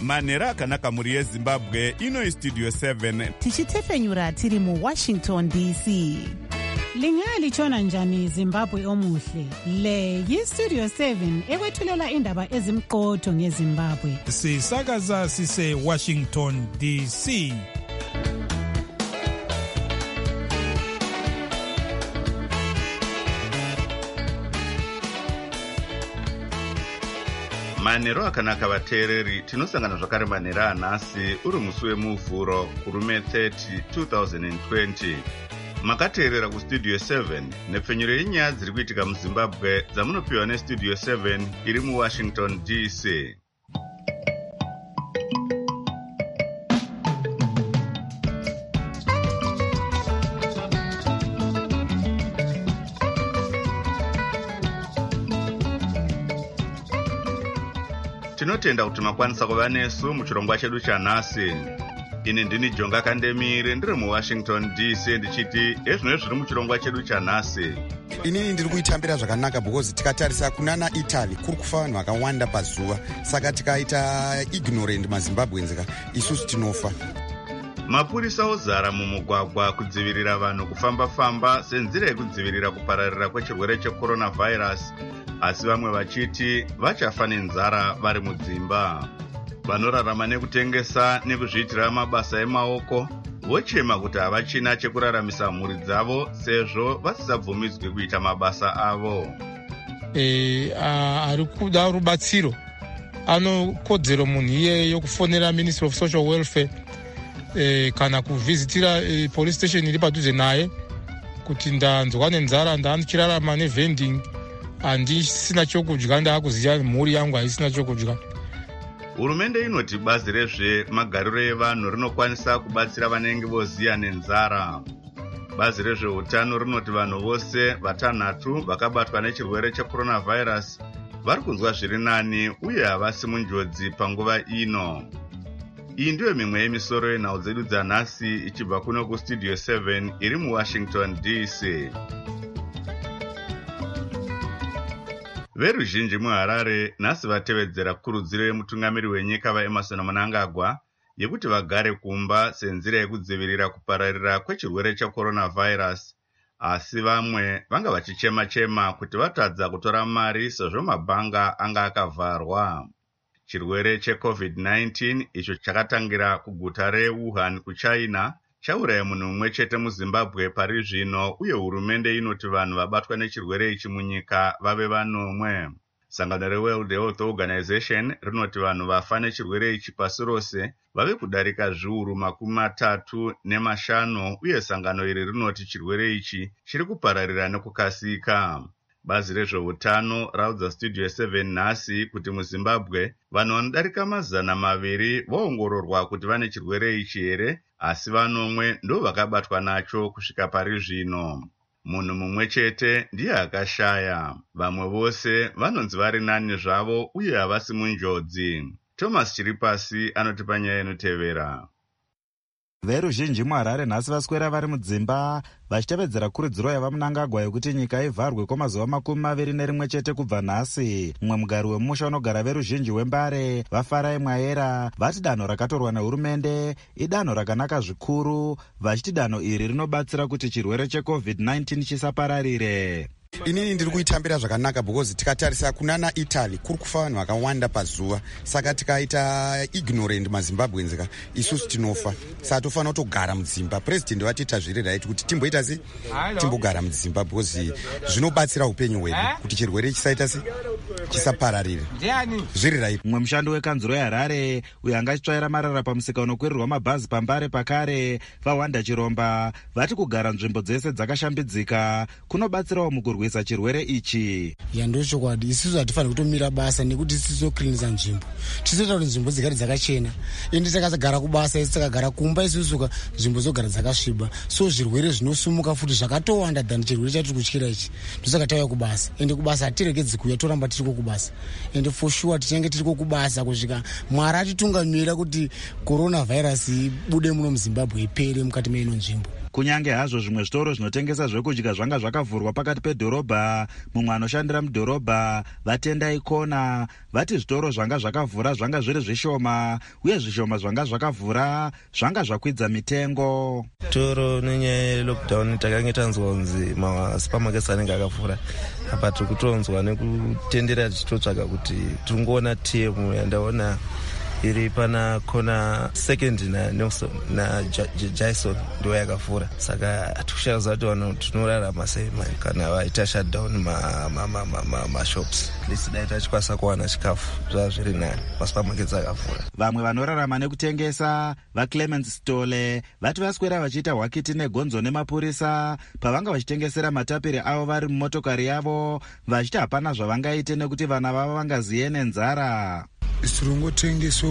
manhero akanaka mhuri yezimbabwe. Ino istudio 7 tichitefenyura tiri muWashington DC. Lingalitshona njani Zimbabwe omuhle? Le yistudio 7 ekwethulela indaba ezimqotho ngeZimbabwe. Sisakaza sise Washington DC. manhero akanaka vateereri. Tinosangana zvakare manhero anhasi uri musi wemuvhuro kurume 30 2020. Makateerera kustudio 7 nepfenyuro yenyaya dziri kuitika muZimbabwe dzamunopiwa nestudio 7 iri muWashington DC. Tinotenda kuti makwanisa kuva nesu muchirongwa chedu chanhasi. Ini ndini Jonga Kandemire ndiri muWashington DC ndichiti ezvino zviri muchirongwa chedu chanhasi. Inini ndiri kuitambira zvakanaka because tikatarisa kunana Italy kuri kufa vanhu vakawanda pazuva, saka tikaita ignorant maZimbabweans isusu tinofa. Mapurisa ozara mumugwagwa kudzivirira vanhu kufamba-famba senzira yekudzivirira kupararira kwechirwere checoronavirus, asi vamwe vachiti vachafa nenzara vari mudzimba. Vanorarama nekutengesa nekuzviitira mabasa emaoko vochema kuti havachina chekuraramisa mhuri dzavo sezvo vasisabvumidzwi kuita mabasa avo. Ari kuda rubatsiro anokodzero munhu iye yokufonera Ministry of Social Welfare kana kuvhizitira police station iri padhuze naye kuti ndanzwa nenzara, ndichirarama nevending, handisina chokudya, ndaakuziva mhuri yangu haisina chokudya. Hurumende inoti bazi rezvemagariro evanhu rinokwanisa kubatsira vanenge voziya nenzara. Bazi rezveutano rinoti vanhu vose vatanhatu vakabatwa nechirwere checoronavirus vari kunzwa zviri nani uye havasi munjodzi panguva ino. Iyi ndiyo mimwe yemisoro yenhau dzedu dzanhasi ichibva kuno kustudio 7 iri muWashington DC. Veruzhinji muHarare nhasi vatevedzera kurudziro yemutungamiri wenyika vaEmmerson Mnangagwa yekuti vagare kumba senzira yekudzivirira kupararira kwechirwere checoronavirus, asi vamwe vanga vachichema-chema kuti vatadza kutora mari sezvo mabhanga anga akavharwa. Chirwere cheCovid-19 icho chakatangira kuguta reWuhan kuChina chauraya munhu mumwe chete muZimbabwe pari zvino, uye hurumende inoti vanhu vabatwa nechirwere ichi munyika vave vanomwe. Sangano reWorld Health Organization rinoti vanhu vafa nechirwere ichi pasi rose vave kudarika zviuru 35, uye sangano iri rinoti chirwere ichi chiri kupararira nekukasika. Bazi rezveutano raudza studio 7 nhasi kuti muZimbabwe vanhu vanodarika 200 vaongororwa kuti vane chirwere ichi here, asi vanomwe ndo vakabatwa nacho kusvika pari zvino. Munhu mumwe chete ndiye akashaya, vamwe vose vanonzi vari nani zvavo uye havasi munjodzi. Thomas Chiripasi anotipa nyaya inotevera. Veruzhinji muHarare nhasi vaswera vari mudzimba vachitevedzera kurudziro yavaMnangagwa yekuti nyika ivharwe kwamazuva 21 chete kubva nhasi. Mumwe mugari wemusha unogara veruzhinji wembare vaFarai Mwayera vati danho rakatorwa nehurumende idanho rakanaka zvikuru, vachiti danho iri rinobatsira kuti chirwere cheCovid-19 chisapararire. Inini ndiri kuitambira zvakanaka because tikatarisa kunana Italy kuri kufa vanhu vakawanda pazuva, saka tikaita ignorant maZimbabweans isusu tinofa, saka tofanira kutogara mudzimba. President vatita zviri right kuti timboita sei timbogara mudzimba because zvinobatsira upenyu hwedu kuti chirwere chisaita sei chisapararire. Zviri right. Mumwe mushando wekanzuro yeHarare uyo anga achitsvaira marara pamusika unokwirirwa mabhazi pambare pakare vaWanda Chiromba vati kugara nzvimbo dzese dzakashambidzika kunobatsirawo mukurwisa chirwere ichi. Ndochokwadi isusu hatifaniri kutomira basa nekuti isusu toklinisa nzvimbo, tizoita kuti nzvimbo dzigare dzakachena, ende takasagara kubasa isi takagara kumba isusu nzvimbo dzogara dzakasviba, so zvirwere zvinosumuka futi zvakatowanda than chirwere chatiri kutyira ichi. Ndosaka tauya kubasa, ende kubasa hatiregedzi kuuya, toramba tiriko kubasa, ende for sure tichange tiriko kubasa kusvika Mwari atitungamira kuti coronavirus ibude muno muZimbabwe ipere mukati meino nzvimbo. kunyange hazvo zvimwe zvitoro zvinotengesa zvekudya zvanga zvakavhurwa pakati pedhorobha. Mumwe anoshandira mudhorobha vatendai kona vati zvitoro zvanga zvakavhura zvanga zviri zvishoma, uye zvishoma zvanga zvakavhura zvanga zvakwidza mitengo. Toro nenyaya yelockdown takange tanzwa kunzi masupermarkets anenge akavhura, apa tiri kutonzwa nekutendera tichitotsvaga kuti tiringoona temu yandaona iri pana kona second Nelson na Jason ndo yakavhura, saka hatikushaza kuti vanhu tinorarama sei kana vaita shutdown mashops. Lisidai tachikwanisa kuwana chikafu zvazviri nani masupermarkets akavhura. Vamwe vanorarama nekutengesa vaClemens Stole vati vaswera vachiita hwakiti negonzo nemapurisa pavanga vachitengesera matapiri avo vari mumotokari yavo, vachiti hapana zvavangaite nekuti vana vavo vangaziye nenzara. Tirongotengeso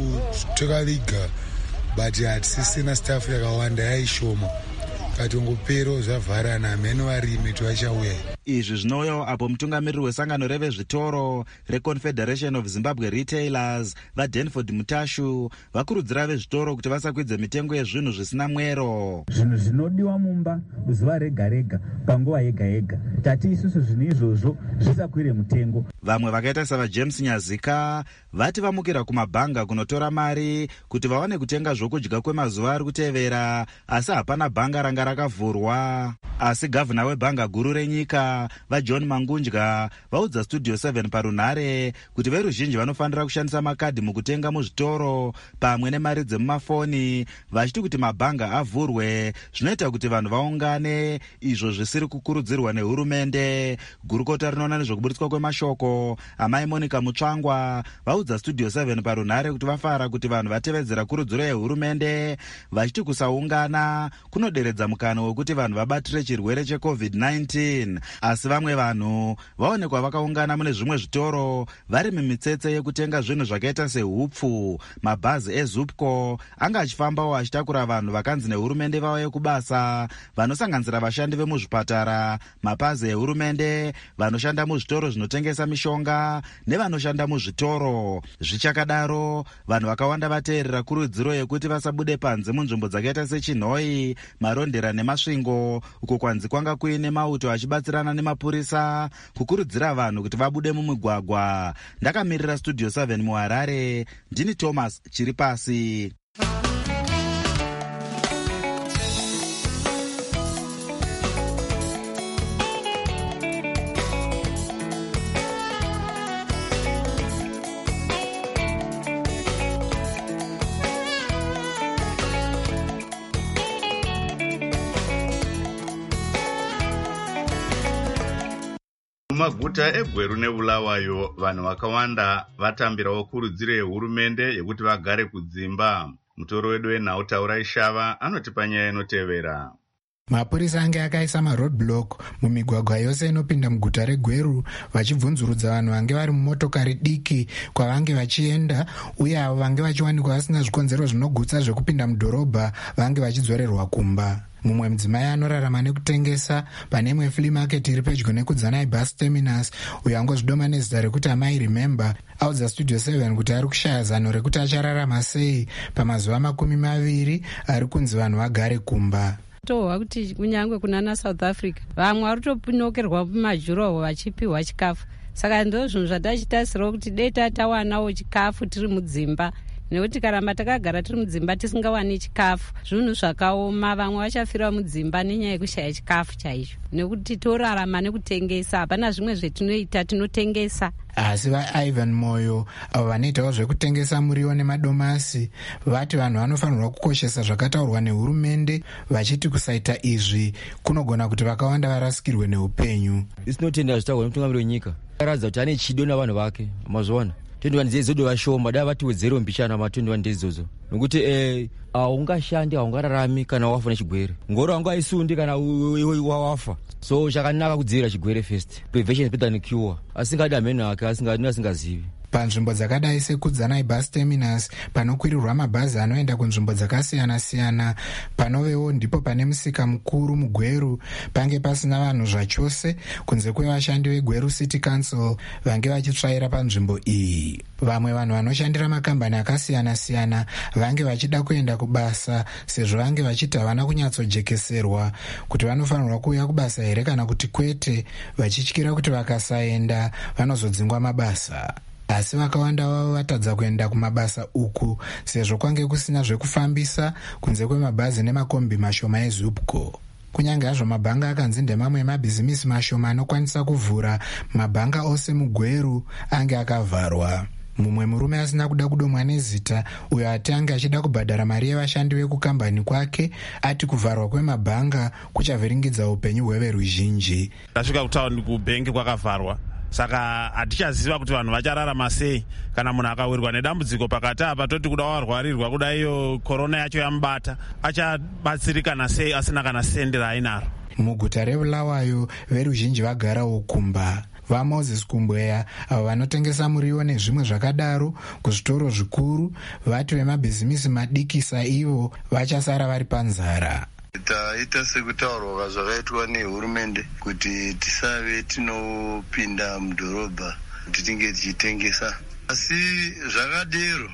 takaliga but hatisisina staff yakawanda, yaishoma katongopero zvavharana hamene varimi tivachauya. Izvi zvinouya apo mutungamiriri wesangano revezvitoro reConfederation of Zimbabwe Retailers vaDenford Mutashu vakurudzira vezvitoro kuti vasakwidze mitengo yezvinhu zvisina mwero. Zvinhu zvinodiwa mumba zuva rega rega panguva yega yega, tati isusu zvinhu izvozvo zvisakwire mutengo. Vamwe vakaita savaJames Nyazika vati vamukira kumabhanga kunotora mari kuti vawane kutenga zvokudya kwemazuva ari kutevera, asi hapana bhanga ranga rakavhurwa. Asi gavhuna webhanga guru renyika vaJohn Mangunja vaudza Studio 7 parunhare kuti veruzhinji vanofanira kushandisa makadhi mukutenga muzvitoro pamwe nemari dzemumafoni, vachiti kuti mabhanga avhurwe zvinoita kuti vanhu vaungane, izvo zvisiri kukurudzirwa nehurumende. Gurukota rinoona nezvokubudiswa kwemashoko amai Monica Mutsvangwa vaudza Studio 7 parunhare kuti vafara kuti vanhu vatevedzera kurudziro yehurumende, vachiti kusaungana kunoderedza mukana wekuti vanhu vabatire chirwere cheCovid-19. Asi vamwe vanhu vaonekwa vakaungana mune zvimwe zvitoro vari mimitsetse yekutenga zvinhu zvakaita sehupfu. Mabhazi eZupco anga achifambawo achitakura vanhu vakanzi nehurumende vauye kubasa, vanosanganisira vashandi vemuzvipatara, mapazi ehurumende, vanoshanda muzvitoro zvinotengesa mishonga nevanoshanda muzvitoro. Zvichakadaro, vanhu vakawanda vateerera kurudziro yekuti vasabude panze munzvimbo dzakaita seChinhoi, Marondera neMasvingo, uko kwanzi kwanga kuine mauto achibatsirana nemapurisa kukurudzira vanhu kuti vabude mumigwagwa. Ndakamirira Studio 7 muHarare, ndini Thomas Chiripasi. Mumaguta eGweru neBulawayo vanhu vakawanda vatambirawo kurudziro yehurumende yekuti vagare kudzimba. Mutoro wedu wenhau Taurai Shava anoti panyaya inotevera. Mapurisa ange akaisa maroadblock mumigwagwa yose inopinda muguta reGweru vachibvunzurudza vanhu vange vari mumotokari diki kwavange vachienda, uye avo vange vachiwanikwa vasina zvikonzero zvinogutsa zvekupinda mudhorobha vange vachidzorerwa kumba. Mumwe mudzimai anorarama nekutengesa pane imwe flea market iri pedyo nekudzanai bus terminus, uyo angozvidoma nezita rekuti Amai Remember, audza Studio 7 kuti ari kushaya zano rekuti achararama sei pamazuva 20 ari kunzi vanhu vagare kumba. Tohwa kuti kunyangwe kunana South Africa vamwe vari kutopinokerwa mumajuroho vachipiwa chikafu, saka ndo zvinhu zvatachitasirawo kuti dei tatawanawo chikafu tiri mudzimba, nekuti karamba takagara tiri mudzimba tisingawani chikafu zvinhu zvakaoma, vamwe vachafira mudzimba nenyaya yekushaya chikafu chaicho, nekuti torarama nekutengesa, hapana zvimwe zvetinoita, tinotengesa. Asi vaIvan Moyo avo vanoitawo zvekutengesa muriwo nemadomasi vati vanhu vanofanirwa kukoshesa zvakataurwa nehurumende, vachiti kusaita izvi kunogona kuti vakawanda varasikirwe neupenyu. Isinotenda zvitaurwa nemutungamiriri wenyika aradza kuti ane chido navanhu vake. Mazuwana 21 days zodo vashoma, dai vatiwedzere mbishana ma 21 days zozo, nokuti haungashandi haungararami kana wafa nechigwere, ngoro wangu aisundi kana wafa. So chakanaka kudzivirira chigwere first, prevention is better than cure. Asingadi amene ake asingazivi. panzvimbo dzakadai sekudzanai bus terminus panokwirirwa mabhazi anoenda kunzvimbo dzakasiyana-siyana, panovewo ndipo pane musika mukuru muGweru, pange pasina vanhu zvachose kunze kwevashandi veGweru City Council vange vachitsvaira panzvimbo iyi. Vamwe vanhu vanoshandira makambani akasiyana-siyana vange vachida kuenda kubasa sezvo vange vachiti havana kunyatsojekeserwa kuti vanofanirwa kuuya kubasa here kana kuti kwete, vachityira kuti vakasaenda vanozodzingwa mabasa. Asi vakawanda vavo vatadza kuenda kumabasa uku sezvo kwange kusina zvekufambisa kunze kwemabhazi nemakombi mashoma eZupco. Kunyange hazvo mabhanga akanzi ndemamwe emabhizimisi mashoma anokwanisa kuvhura, mabhanga ose muGweru ange akavharwa. Mumwe murume asina kuda kudomwa nezita, uyo ati ange achida kubhadhara mari yevashandi vekukambani kwake, ati kuvharwa kwemabhanga kuchavhiringidza upenyu hweveruzhinji. Ndasvika kutaundi kubhengi kwakavharwa, saka hatichaziva kuti vanhu vachararama sei kana munhu akawirwa nedambudziko pakati apa, toti kuda warwarirwa kuda iyo korona yacho yamubata, achabatsirikana sei asina kana sende raainaro. Muguta reBulawayo veruzhinji vagarawo kumba. VaMoses Kumbweya avo vanotengesa muriwo nezvimwe zvakadaro kuzvitoro zvikuru vati vemabhizimisi madikisa ivo vachasara vari panzara. Taita sekutaurwa zvakaitwa nehurumende kuti tisave tinopinda mudhorobha kuti tinge tichitengesa, asi zvakadero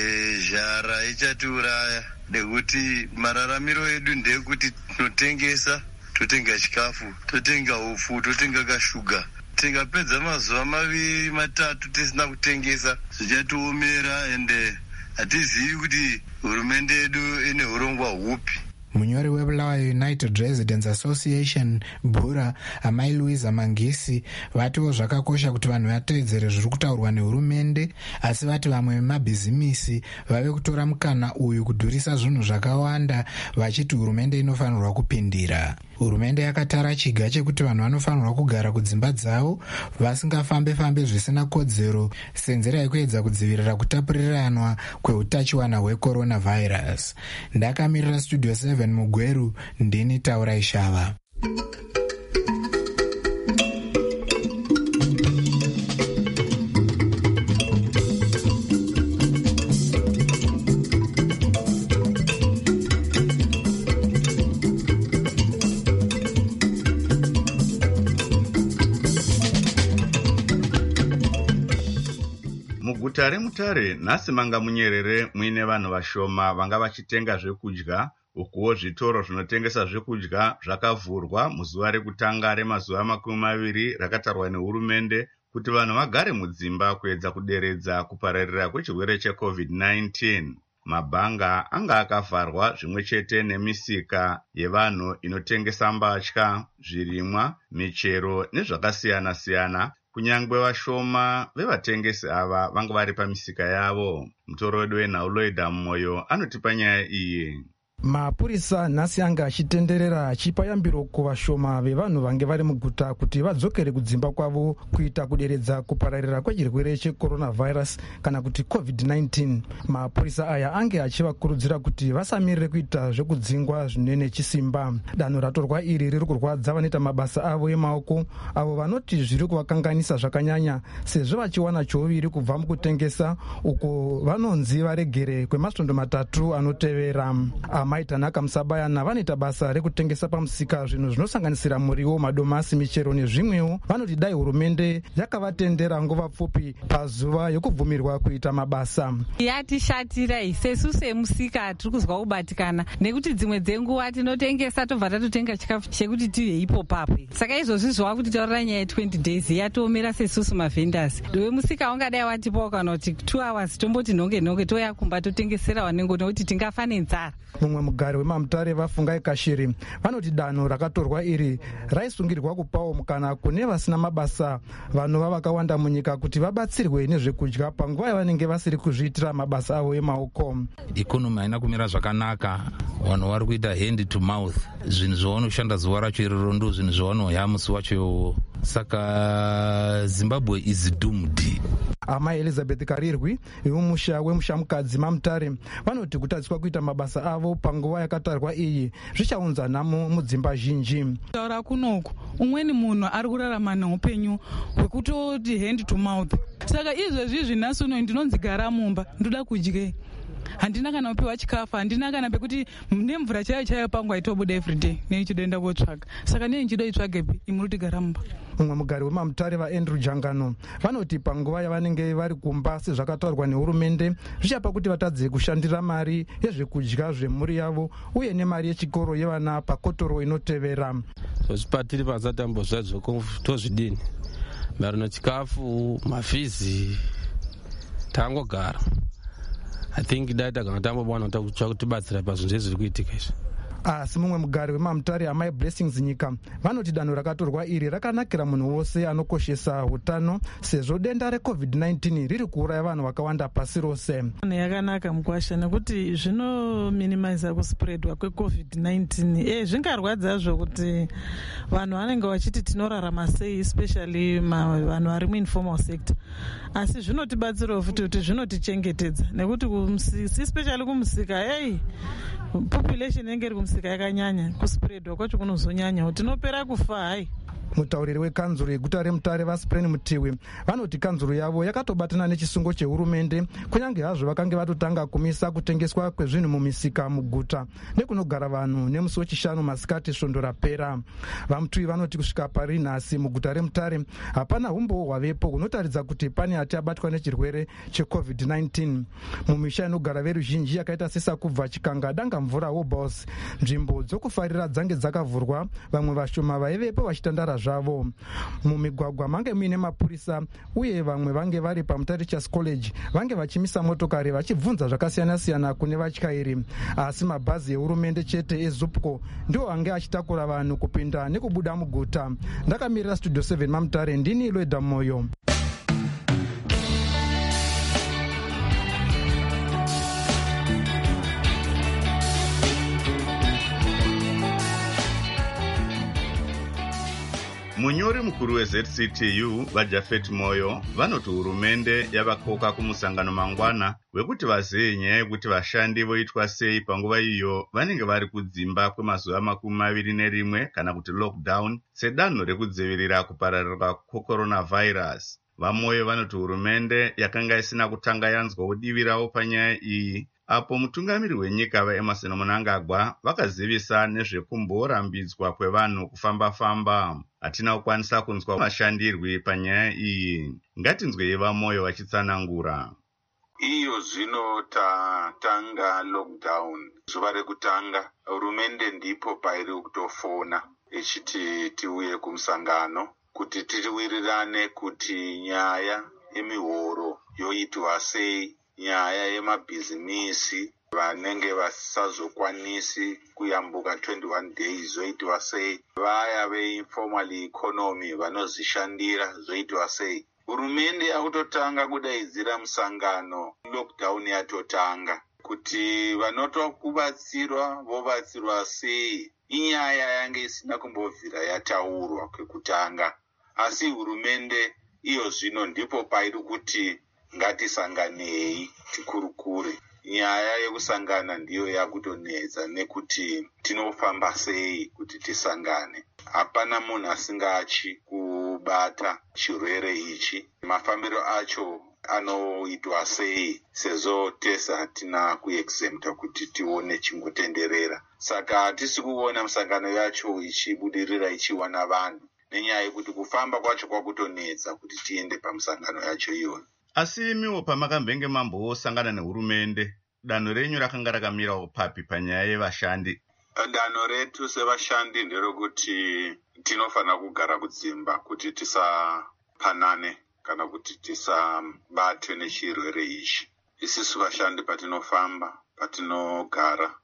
zhara ichatiuraya nekuti mararamiro edu ndekuti tinotengesa, totenga chikafu, totenga upfu, totenga kashuga. Tikapedza mazuva 2-3 tisina kutengesa zvichatiomera, ende hatizivi kuti hurumende yedu ine urongwa hupi. Munyori weBulawayo United Residents Association Bura, Amai Louisa Mangisi, vatiwo zvakakosha kuti vanhu vateedzere zviri kutaurwa nehurumende, asi vati vamwe vemabhizimisi vave kutora mukana uyu kudhurisa zvinhu zvakawanda, vachiti hurumende inofanirwa kupindira. Hurumende yakatara chiga chekuti vanhu vanofanirwa kugara kudzimba dzavo vasingafambe-fambe zvisina kodzero senzira yekuedza kudzivirira kutapuriranwa kweutachiwana hwecoronavirus. Ndakamirira Studio 7 muGweru, ndini Taura Ishava. Muguta reMutare nhasi manga munyerere muine vanhu vashoma vanga vachitenga zvekudya, ukuwo zvitoro zvinotengesa zvekudya zvakavhurwa muzuva rekutanga remazuva 20 rakatarwa nehurumende kuti vanhu vagare mudzimba kuedza kuderedza kupararira kwechirwere cheCovid-19. Mabhanga anga akavharwa zvimwe chete nemisika yevanhu inotengesa mbatya, zvirimwa, michero nezvakasiyana-siyana. Kunyangwe vashoma vevatengesi ava vanga vari pamisika yavo. Mutorodwe weNhauloida Moyo anotipa nyaya iyi. Mapurisa nhasi anga achitenderera achipa yambiro kuvashoma vevanhu vange vari muguta kuti vadzokere kudzimba kwavo kuita kuderedza kupararira kwechirwere checoronavirus kana kuti COVID-19. Mapurisa aya ange achivakurudzira kuti vasamirire kuita zvekudzingwa zvinene chisimba. Danho ratorwa iri riri kurwadza vanoita mabasa avo emaoko, avo vanoti zviri kuvakanganisa zvakanyanya sezvo vachiwana choviri kubva mukutengesa, uko vanonzi varegere kwemasvondo 3 anotevera. Maitanaka Musabayana vanoita basa rekutengesa pamusika zvinhu zvinosanganisira muriwo, madomasi, michero nezvimwewo. Vanoti dai hurumende yakavatendera nguva pfupi pazuva yokubvumirwa kuita mabasa. Yatishatira sesu semusika tiri kuzwa kubatikana nekuti dzimwe dzenguva tinotengesa tobva tatotenga chikafu chekuti tive ipopapo. Saka izvozvi zvava kuti taurira nyaya ye20 days yatoomera sesusu mavhendasi. Wemusika wangadai watipawo kana kuti 2 hours tomboti nhonge toya kumba totengesera vanengo nekuti tingafa nenzara. Mumwe mugari weMamutare Vafungai Kashiri vanoti danho rakatorwa iri raisungirwa kupawo mukana kune vasina mabasa, vanhu vavakawanda munyika kuti vabatsirwe nezvekudya panguva yavanenge vasiri kuzviitira mabasa avo emaoko. Ikonomi haina kumira zvakanaka, vanhu vari kuita hand to mouth. Zvinhu zvavanoshanda zuva racho iroro ndo zvinhu zvavanoya musi wacho saka Zimbabwe is doomed. Amai Elizabeth Karirwi wemusha mukadzi maMutare vanoti kutadziswa kuita mabasa avo panguva yakatarwa iyi zvichaunza nhamo mudzimba zhinji. Taura kunoku umweni munhu ari kurarama neupenyu hwekutoti hand to mouth. Saka izvezvi zvinasu ndinonzi gara mumba ndoda kudyei. Handina kana kupiwa chikafu, handina kana pekuti nemvura chaiyo pangu aitobuda everyday neichidoenda kotsvaga. Saka nei nchidoitsvagepi imuri gara mumba. Mumwe mugari wemaMutare vaAndrew Jangano vanoti panguva yavanenge vari kumba sezvakataurwa nehurumende zvichapa kuti vatadze kushandira mari yezvekudya zvemhuri yavo uye nemari yechikoro yevana pakotoro inotevera. Zvozvipatiri pazatambo zvadzvo tozvidini marino chikafu mafizi tangogara. I think daita kana tambobwana kutibatsira pazvinhu zviri kuitika izvi. Asi mumwe mugari wemaMutare amai Blessings Nyika vanoti danho rakatorwa iri rakanakira munhu wose anokoshesa utano sezvo denda reCovid-19 riri kuuraya vanhu vakawanda pasi rose. Yakanaka mukwasha nekuti zvinominimiza kuspreadwa kweCovid-19. Zvingarwadzazvo kuti vanhu vanenge vachiti tinorarama sei, especially vanhu vari muinformal sector. Asi zvinotibatsirawo futi kuti zvinotichengetedza nekuti especially kumusika population inenge iri kumusika yakanyanya kuspreadwa kwacho kunozonyanya tinopera kufa hai. Mutauriri wekanzuro yeguta reMutare vaSpren Mutiwi vanoti kanzuro yavo yakatobatana nechisungo chehurumende kunyange hazvo vakange vatotanga kumisa kutengeswa kwezvinhu mumisika muguta nekunogara vanhu nemusi wechishanu masikati svondo rapera. VaMutiwi vanoti kusvika pari nhasi muguta reMutare hapana umbowo hwavepo hunotaridza kuti pane ati abatwa nechirwere cheCovid-19. Mumisha inogara veruzhinji yakaita seSakubva, Chikanga, Danga Mvura, Wobos nzvimbo dzokufarira dzange dzakavhurwa, vamwe vashoma vaivepo vachitandara zvavo. Mumigwagwa mange muine mapurisa uye vamwe vange vari paMutare Teachers College vange vachimisa motokari vachibvunza zvakasiyana siyana kune vatyairi. Asi mabhazi ehurumende chete eZupco ndiwo ange achitakura vanhu kupinda nekubuda muguta. Ndakamirira Studio 7 maMutare ndini Lweda Moyo. Munyori mukuru weZCTU vaJafet Moyo vanoti hurumende yavakoka kumusangano mangwana wekuti vazive nyaya yekuti vashandi voitwa sei panguva iyo vanenge vari kudzimba kwemazuva 21 kana kuti lockdown sedanho rekudzivirira kupararira kwecoronavirus. VaMoyo vanoti hurumende yakanga isina kutanga yanzwa kudivirawo panyaya iyi apo mutungamiri wenyika vaEmmerson Mnangagwa vakazivisa nezvekumborambidzwa kwevanhu kufamba-famba. Hatina kukwanisa kunzwa mashandirwi panyaya iyi. Ngatinzwei VaMoyo vachitsanangura. Iyo zvino tatanga lockdown zuva rekutanga hurumende ndipo pairi kutofona ichiti tiuye kumusangano kuti tiwirirane kuti nyaya yemihoro yoitwa sei, nyaya yemabhizimisi vanenge vasazokwanisi kuyambuka 21 days zoitwa sei, vaya veinformal economy vanozishandira zoitwa sei. Hurumende yakutotanga kudaidzira musangano lockdown yatotanga kuti vanotokubatsirwa vobatsirwa sei. Inyaya yange isina kumbobvira yataurwa kwekutanga, asi hurumende iyo zvino ndipo pairi kuti ngatisanganei tikurukure. Nyaya yekusangana ndiyo yakutonetsa nekuti tinofamba sei kuti tisangane. Hapana munhu asingachi kubata chirwere ichi. Mafambiro acho anoitwa sei sezvo tese hatina kuexempta kuti tione chingotenderera. Saka hatisi kuona musangano yacho ichibudirira ichiwana vanhu nenyaya yekuti kufamba kwacho kwakutonetsa kuti tiende pamusangano yacho iyoyo. Asi imiwo pamakambenge mambosangana nehurumende, danho renyu rakanga rakamirawo papi panyaya yevashandi? Danho retu sevashandi nderokuti tinofana kugara kudzimba kuti tisapanane kana kuti tisabatwe nechirwere ichi. Isusu vashandi patinofamba, patinogara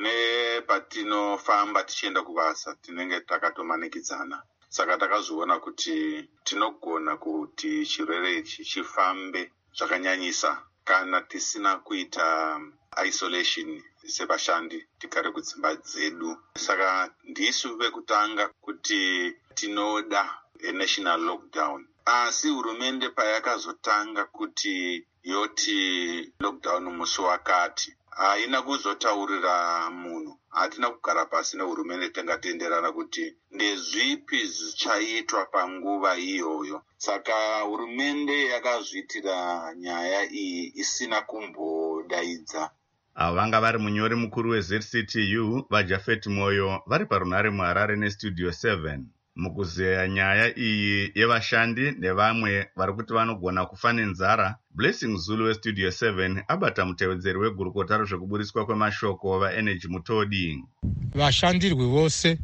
nepatinofamba tichienda kubasa tinenge takatomanikidzana. Saka takazviona kuti tinogona kuti chirwere ichi chifambe zvakanyanyisa kana tisina kuita isolation sevashandi tigare kudzimba dzedu. Saka ndisu vekutanga kuti tinoda national lockdown, asi hurumende payakazotanga kuti yoti lockdown musi wakati haina kuzotaurira munhu. Hatina kugara pasi nehurumende tangatenderana kuti ndezvipi zvichaitwa panguva iyoyo. Saka hurumende yakazviitira nyaya iyi isina kumbodaidza. Vanga vari munyori mukuru weZCTU vaJafet Moyo vari parunare muHarare neStudio 7 mukuzeya nyaya iyi yevashandi nevamwe vari kuti vanogona kufa nenzara. Blessing Zulu weStudio 7 abata mutevedzeri wegurukota rezvekuburiswa kwemashoko vaEnergy Mutodi. Vashandirwi vose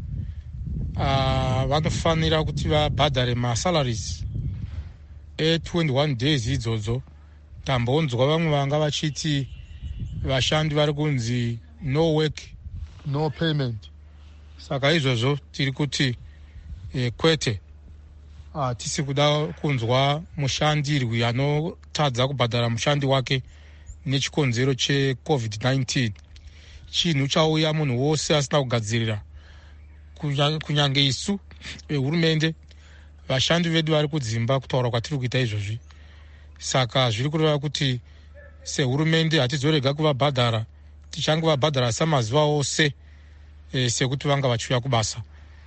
vanofanira kuti vabhadhare masalaries 21 days idzodzo. Tambonzwa vamwe vanga vachiti vashandi vari kunzi no work no payment. Saka izvozvo tiri kuti kwete, tisi kuda kunzwa mushandirwi anotadza kubhadhara mushandi wake nechikonzero cheCovid-19. Chinhu chauya munhu wose asina kugadzirira, kunyange isu hurumende, vashandi vedu vari kudzimba kutaura kwatiri kuita izvozvi. Saka zviri kureva kuti sehurumende hatizorega kuvabhadhara, tichangovabhadhara samazuva ose sekuti vanga vachiuya kubasa.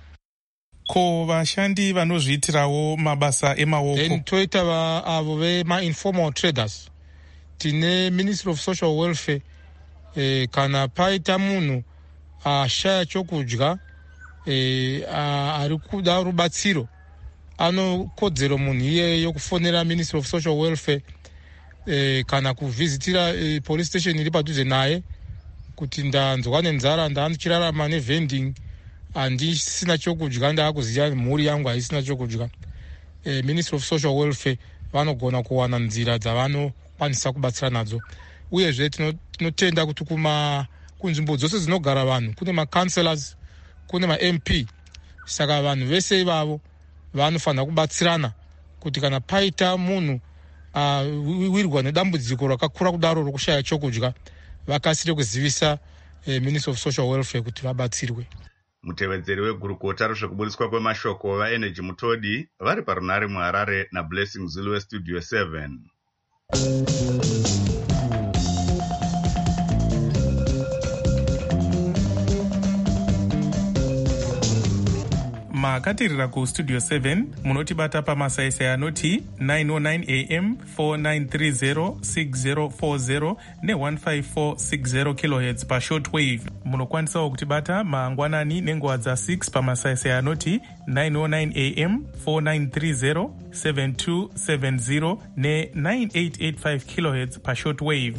Ko vashandi vanozviitirawo mabasa emaoko. Then toita avo vema-informal traders. Tine Ministry of Social Welfare, kana paita munhu ashaya chokudya, ari kuda rubatsiro, anokodzero munhu iye yokufonera Ministry of Social Welfare kana kuvhizitira police station iri padhuze naye kuti ndanzwa nenzara, ndichirarama nevending, handisina chokudya, ndaakuziva mhuri yangu haisina chokudya. Ministry of Social Welfare vanogona kuwana nzira dzavanokwanisa kubatsira nadzo. Uyezve tinotenda kuti kunzvimbo dzose dzinogara vanhu kune ma-councillors, kune ma-MP. Saka vanhu vese ivavo vanofanira kubatsirana kuti kana paita munhu wirwa nedambudziko rakakura kudaro rokushaya chokudya, vakasire kuzivisa Ministry of Social Welfare kuti vabatsirwe. Mutevedzeri wegurukota rezvekuburiswa kwemashoko vaEnergy Mutodi vari parunare muHarare naBlessing Zulu weStudio 7. makatirira kustudio 7 munotibata pamasaisai anoti 909 am 4930 6040 ne15460 kHz pashortwave. Munokwanisawo kutibata mangwanani nenguva dza6 pamasaisai anoti 909 am 4930 7270 ne9885 kHz pashortwave.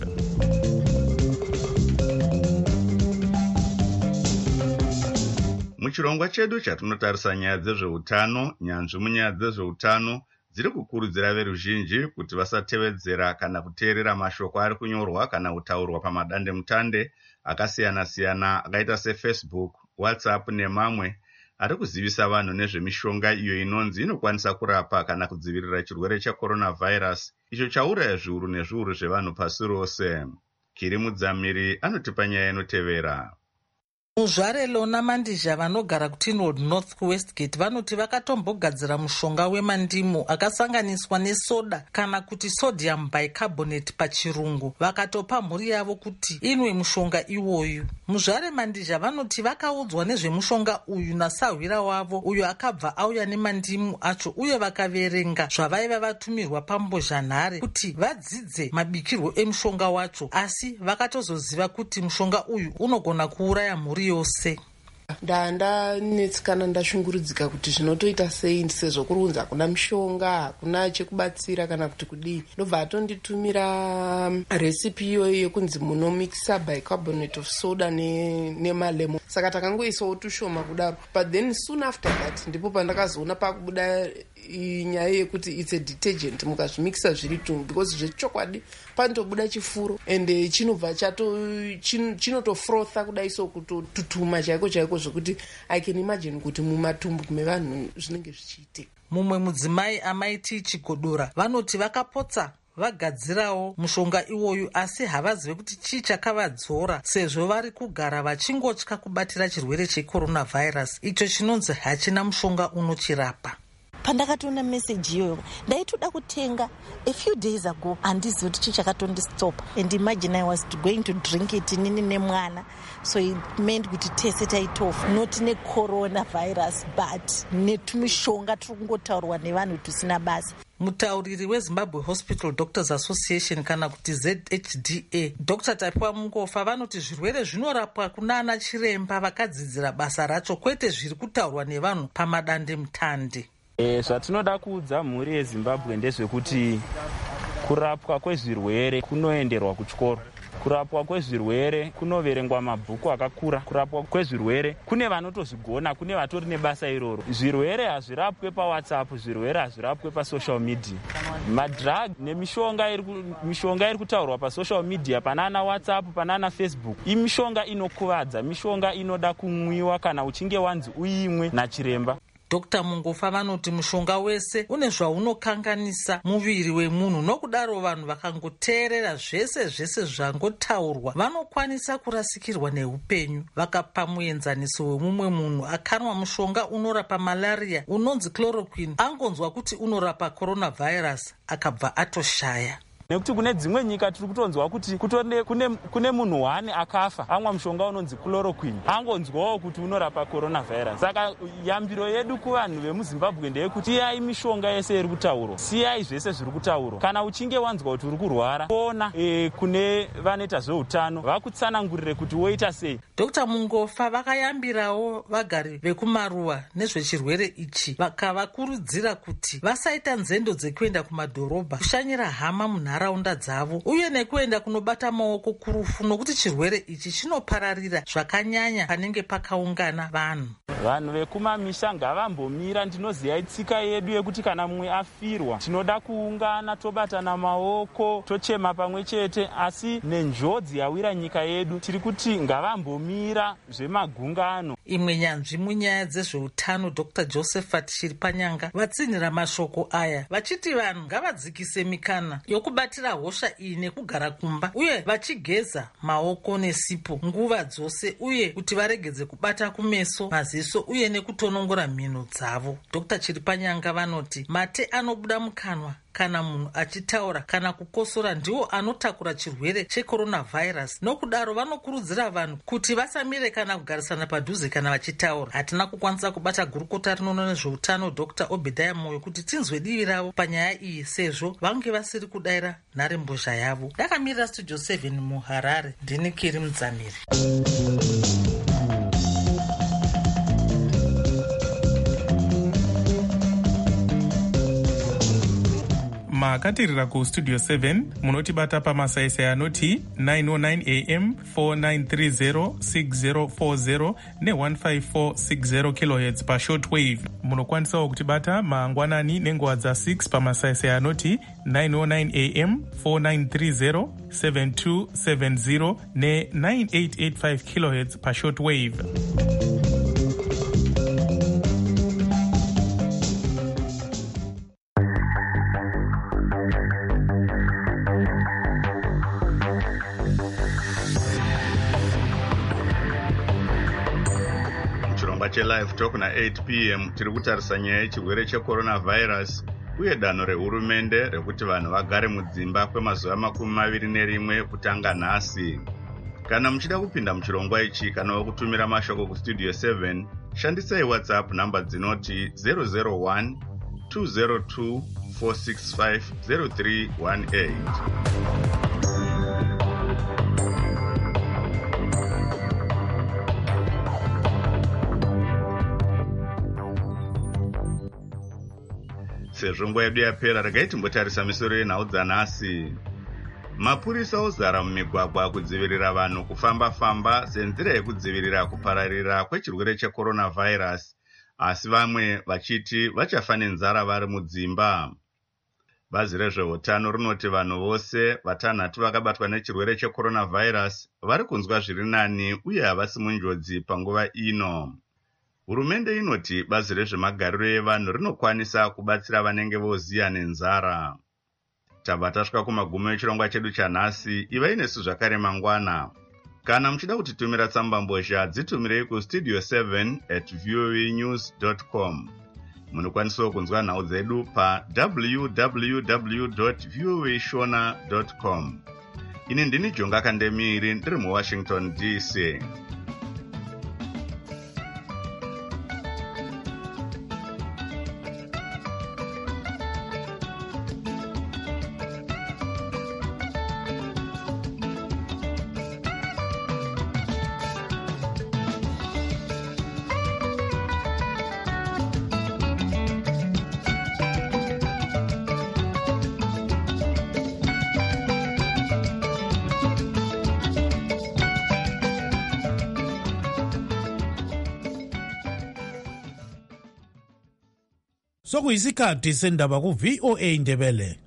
Muchirongwa chedu chatinotarisa nyaya dzezveutano, nyanzvi munyaya dzezveutano dziri kukurudzira veruzhinji kuti vasatevedzera kana kuteerera mashoko ari kunyorwa kana kutaurwa pamadandemutande akasiyana-siyana akaita seFacebook, WhatsApp nemamwe ari kuzivisa vanhu nezvemishonga iyo inonzi inokwanisa kurapa kana kudzivirira chirwere cheCoronavirus, icho chauraya zviuru nezviuru zvevanhu pasi rose. Kiri Mudzamiri anotipa nyaya inotevera. Muzvare Lona Mandizha vanogara kuTinwood North kuWestgate vanoti vakatombogadzira mushonga wemandimu akasanganiswa nesoda kana kuti sodium bicarbonate pachirungu, vakatopa mhuri yavo kuti inwe mushonga iwoyu. Muzvare Mandizha vanoti vakaudzwa nezvemushonga uyu nasahwira wavo uyo akabva auya nemandimu acho, uye vakaverenga zvavaiva vatumirwa pambozhanhare kuti vadzidze mabikirwo emushonga wacho, asi vakatozoziva kuti mushonga uyu unogona kuuraya mhuri yose. Ndanetsikana ndashungurudzika kuti zvinotoita sei sezvo kurunza kuna mishonga kuna chekubatsira kana kuti kudii. Ndobva atonditumira recipe iyoyo yekunzi munomikisa bicarbonate of soda nemalemon. Saka takangoisawo tushoma kudaro, but then soon after that ndipo pandakazoona pakubuda nyaya yekuti it's a detergent mukazvimikisa zviri tumwe, because zvechokwadi panotobuda chifuro ende chinobva chinotofrotha kudai so kutotutuma chaiko chaiko zvokuti I can imagine kuti mumatumbu mevanhu zvinenge zvichiitika. Mumwe mudzimai amaiti Chigodora vanoti vakapotsa vagadzirawo mushonga iwoyu, asi havazive kuti chii chakavadzora sezvo vari kugara vachingotya kubatira chirwere checoronavirus icho chinonzi hachina mushonga unochirapa. Pandakatoona meseji iyoyo ndaitoda kutenga a few days ago, handizivi kuti chii chakatondistopa, and imagine I was going to drink it nini nemwana, so it meant kuti tese taitofa, not necoronavirus but netumishonga turi kungotaurwa nevanhu tusina basa. Mutauriri weZimbabwe Hospital Doctors Association kana kuti ZHDA, Dr. Tapiwa Mungofa, vanoti zvirwere zvinorapwa kunana chiremba vakadzidzira basa racho, kwete zviri kutaurwa nevanhu pamadande mutande. Zvatinoda kuudza mhuri yeZimbabwe ndezvekuti kurapwa kwezvirwere kunoenderwa kuchikoro. Kurapwa kwezvirwere kunoverengwa mabhuku akakura. Kurapwa kwezvirwere kune vanotozvigona, kune vatori nebasa iroro. Zvirwere hazvirapwe paWhatsApp, zvirwere hazvirapwe pasocial media. Madrug nemishonga iri kutaurwa pasocial media, panana WhatsApp, panana Facebook, imishonga inokuvadza, mishonga inoda kumwiwa kana uchinge wanzi uimwe nachiremba. Dr. Mungofa vanoti mushonga wese une zvaunokanganisa muviri wemunhu, nokudaro vanhu vakangoteerera zvese zvangotaurwa vanokwanisa kurasikirwa neupenyu. Vakapa muenzaniso wemumwe munhu akanwa mushonga unorapa malaria unonzi chloroquine, angonzwa kuti unorapa coronavirus akabva atoshaya. Nekuti kune dzimwe nyika tiri kutonzwa kuti kune munhu wani akafa amwa mushonga unonzi chloroquine, angonzwawo kuti unorapa coronavirus. Saka yambiro yedu kuvanhu vemuZimbabwe ndeyekuti siyai mishonga yese iri kutaurwa, siyai zvese zviri kutaurwa. Kana uchinge wanzwa kuti uri kurwara, ona kune vanoita zveutano vakutsanangurire kuti woita sei. Dr. Mungofa vakayambirawo vagari vekumaruwa nezvechirwere ichi, vakavakurudzira kuti vasaita nzendo dzekuenda kumadhorobha kushanyira hama munharaunda dzavo, uye nekuenda kunobata maoko kurufu, nokuti chirwere ichi chinopararira zvakanyanya panenge pakaungana vanhu. Vanhu vekumamisha ngavambomira. Ndinoziva tsika yedu yekuti kana mumwe afirwa tinoda kuungana, tobatana maoko, tochema pamwe chete, asi nenjodzi yawira nyika yedu tiri kuti ngavambomira zvemagungano. Imwe nyanzvi munyaya dzezveutano Dr. Josephat Chiripanyanga vatsinhira mashoko aya vachiti vanhu ngavadzikise mikana yokubatira hosha iyi nekugara kumba, uye vachigeza maoko nesipo nguva dzose, uye kuti varegedze kubata kumeso, maziso uye nekutonongora mhino dzavo. Dr. Chiripanyanga vanoti mate anobuda mukanwa kana munhu achitaura kana kukosora ndiwo anotakura chirwere checoronavirus. Nokudaro vanokurudzira vanhu kuti vasamire kana kugarisana padhuze kana vachitaura. Hatina kukwanisa kubata gurukota rinoona nezveutano Dr. Obedaya Moyo kuti tinzwe divi ravo panyaya iyi, sezvo vange vasiri kudayira nharembozha yavo. Ndakamirira Studio 7 muHarare, ndini Kiri Mudzamiri. makatirira kustudio 7 munotibata pamasaisai anoti 909 am 4930 6040 ne15460 kilohertz pashortwave. Munokwanisawo kutibata mangwanani nenguva dza6 pamasaisai anoti 909 am 4930 7270 ne9885 kilohertz pashortwave. Live Talk na 8 p.m. tiri kutarisa nyaya yechirwere checoronavirus uye danho rehurumende rekuti vanhu vagare mudzimba kwemazuva 21 kutanga nhasi. Kana muchida kupinda muchirongwa ichi kana kutumira mashoko kustudio 7, shandisai WhatsApp namba dzinoti 001 202 465 0318. Sezvo nguva yedu yapera, regai timbotarisa misoro yenhau dzanhasi. Mapurisa ozara mumigwagwa kudzivirira vanhu kufamba-famba senzira yekudzivirira kupararira kwechirwere checoronavirus, asi vamwe vachiti vachafa nenzara vari mudzimba. Bazi rezveutano rinoti vanhu vose vatanhatu vakabatwa nechirwere checoronavirus vari kunzwa zviri nani uye havasi munjodzi panguva ino. Hurumende inoti bazi rezvemagariro evanhu rinokwanisa kubatsira vanenge voziya nenzara. tabva tasvika kumagumo echirongwa chedu chanhasi. Ivai nesu zvakare mangwana. Kana muchida kutitumira tsambambozha, dzitumirei kustudio 7@voanews.com. Munokwanisawo kunzwa nhau dzedu pa www.voashona.com. Ini ndini Jonga Kandemiri ndiri muWashington DC. Sokuyisikhathi sendaba ku VOA Ndebele.